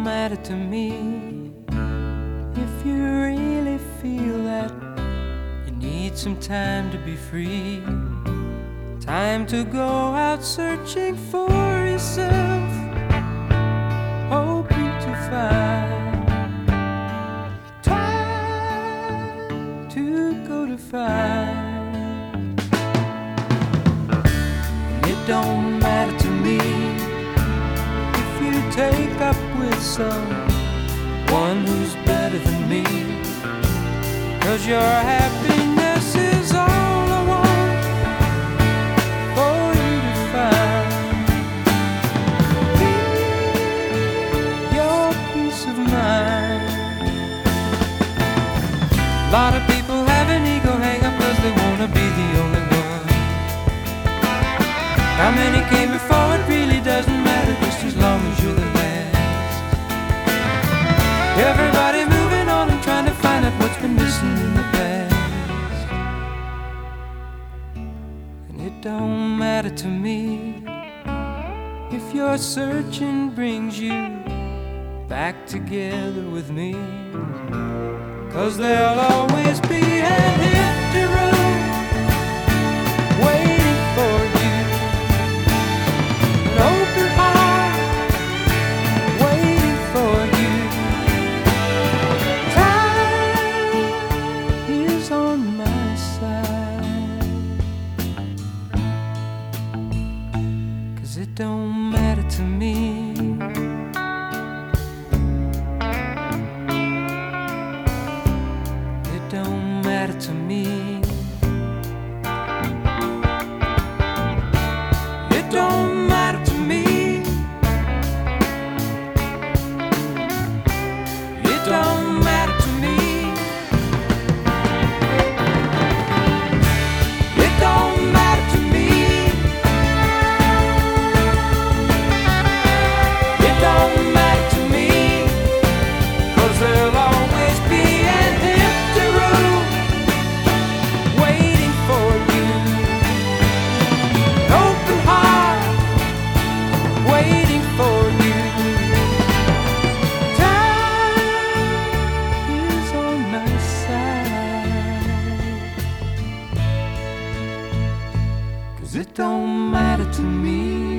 don't matter to me if you really feel that you need some time to be free, time to go out searching for yourself, hoping to find time to go to find. And it don't matter to me if you take up with someone who's better than me, 'cause your happiness is all I want for you to find. Your peace of mind. A lot of people have an ego hang up 'cause they wanna be the only one. How many came before, it really doesn't matter, just as long as you're the last. Everybody moving on and trying to find out what's been missing in the past. And it don't matter to me if your searching brings you back together with me, 'cause there'll always be an empty room waiting for you, an open heart waiting for you. Time is on my side, 'cause it don't matter to me. It don't matter to me. It don't matter to me. It don't matter to me. It don't matter to me. It don't matter to me, 'cause there'll always be an empty room waiting for you, an open heart waiting for you. Time is on my side, 'cause it don't matter to me.